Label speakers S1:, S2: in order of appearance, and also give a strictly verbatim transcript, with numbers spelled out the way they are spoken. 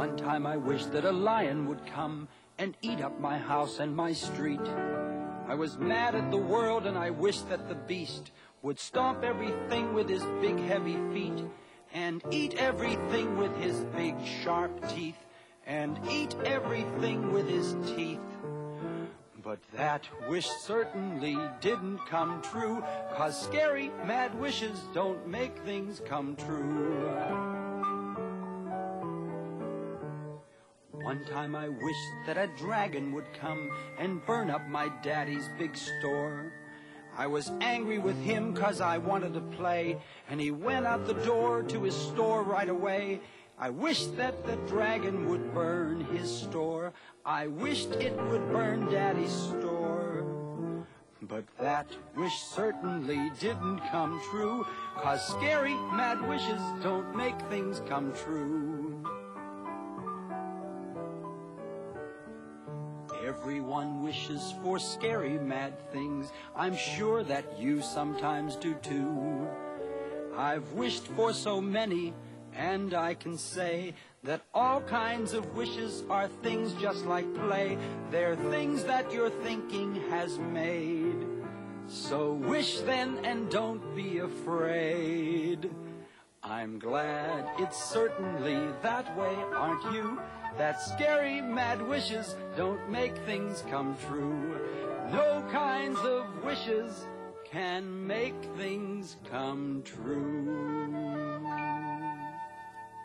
S1: One time I wished that a lion would come and eat up my house and my street. I was mad at the world and I wished that the beast would stomp everything with his big heavy feet and eat everything with his big sharp teeth and eat everything with his teeth. But that wish certainly didn't come true, 'cause scary, mad wishes don't make things come true. One time I wished that a dragon would come and burn up my daddy's big store. I was angry with him 'cause I wanted to play, and he went out the door to his store right away. I wished that the dragon would burn his store. I wished it would burn Daddy's store. But that wish certainly didn't come true, 'cause scary, mad wishes don't make things come true. Everyone wishes for scary, mad things. I'm sure that you sometimes do too. I've wished for so many, and I can say that all kinds of wishes are things just like play. They're things that your thinking has made. So wish then and don't be afraid. I'm glad it's certainly that way, aren't you? That scary, mad wishes don't make things come true. No kinds of wishes can make things come true.